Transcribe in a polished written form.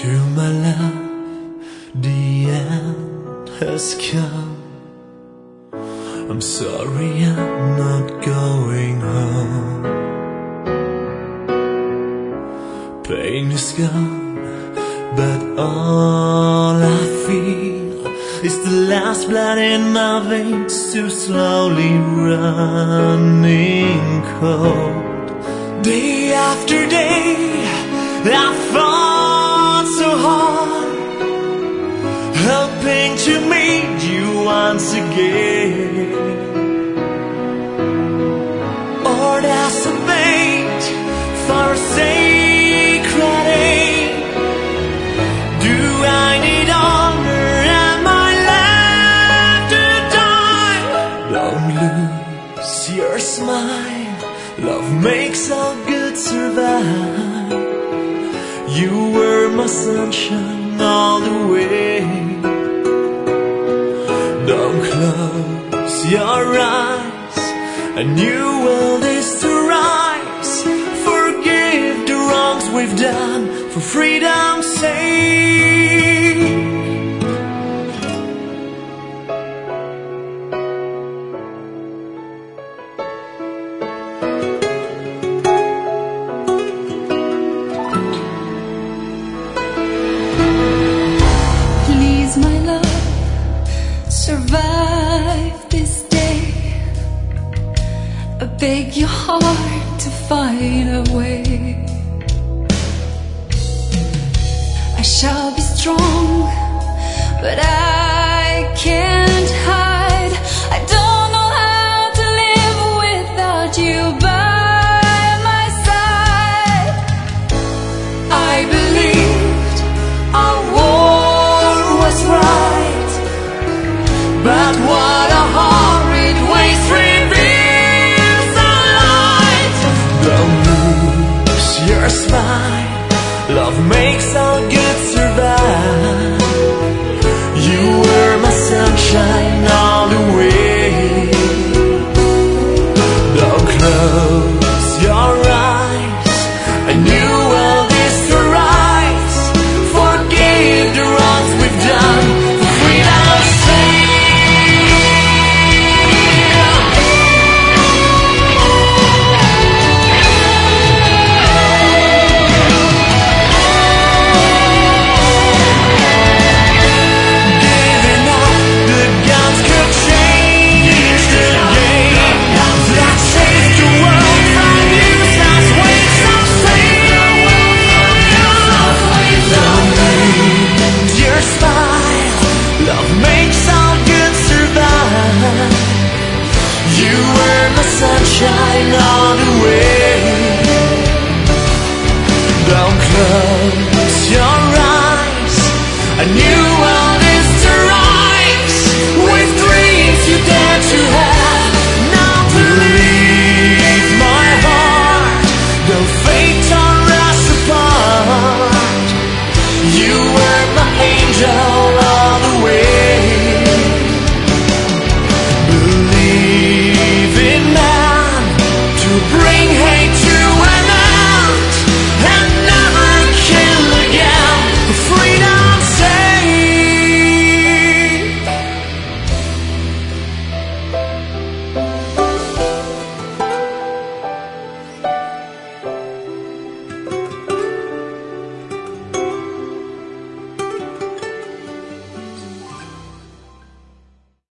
To my love, the end has come. I'm sorry I'm not going home. Pain is gone, but all I feel is the last blood in my veins, so slowly running cold. Day after day I fought so hard, hoping to meet you once again. Or as a bait for a sacred aim, do I need honor? Am I left to die? Don't lose your smile, love makes all good survive. You were my sunshine all the way. Don't close your eyes, a new world is to rise. Forgive the wrongs we've done for freedom's sake. My love, survive this day. I beg your heart to find a way. I shall be strong, but I can't hide. I don't know how to live without you by my side. I believed our war was right, but what a horrid waste reveals the light. Don't lose your smile, love makes all good survive. You were my sunshine all the way. Don't close your eyes, a new world is to rise. Forgive the wrongs we've done for freedom's sake. Giving up the guns could change the game that saves the world from useless waste of Don't lose your smile, love makes all good survive. You were my sunshine all the way. Don't close your eyes, a new world is to rise. With dreams you dare to have, now believe my heart, though fate tore us apart. You were my angel